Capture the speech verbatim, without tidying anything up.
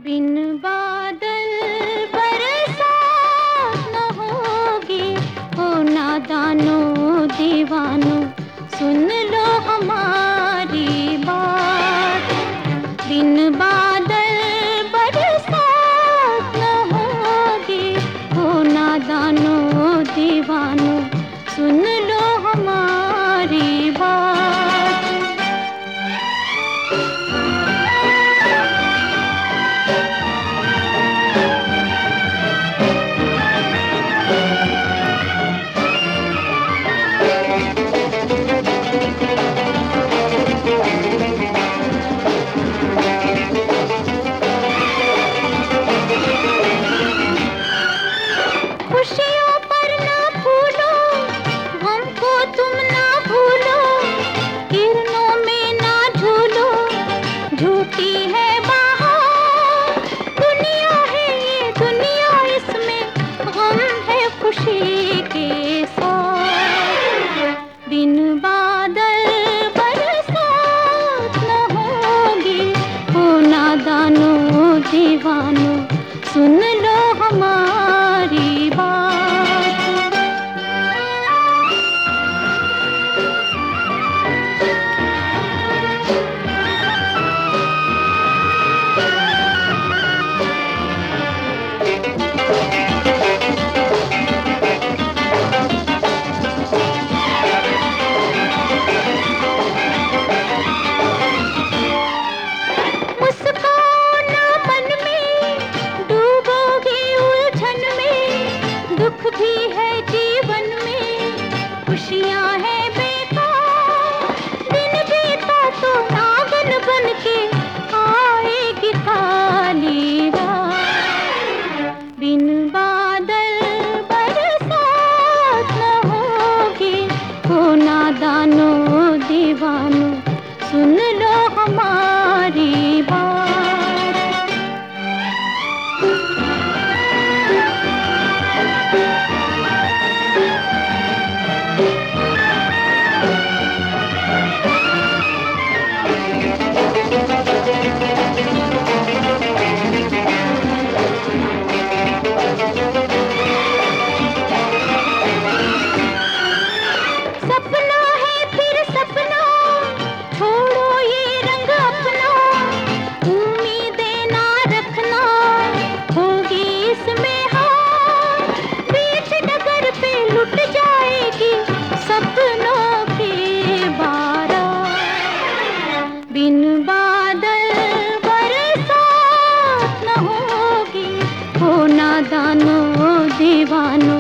बिन बादल बरसात न होगी। ओ नादानों दीवानों सुन लो हमारी बात। बिन बादल बरसात न होगी। ओ नादानों दीवानों सुन लो हमारी बात। खुशियों पर ना फूलो, गम को तुम ना भूलो। किरणों में ना झूलो, झूठी है बहार। दुनिया है ये दुनिया, इसमें गम है खुशी के साथ। बिन बादल बरसात न होगी। ओ नादानों दीवानों सुन लो हमारी बात। मुस्काओ ना मन में, डूबोगी उलझन में। दुख भी है जीवन में, खुशियाँ हैं बेकार। दिन बीता तो नागन बन के आएगी काली रात। बिन बादल बरसात न होगी। ओ नादानों दीवानों सुन लो हमारी बात। सपना है फिर सपना, छोड़ो ये रंग अपना। उम्मीदें ना रखना, होगी इसमें हार। बीच डगर पे लुट जाएगी सपनों की बारात। बिन बादल बरसात न होगी। ओ नादानों दीवानों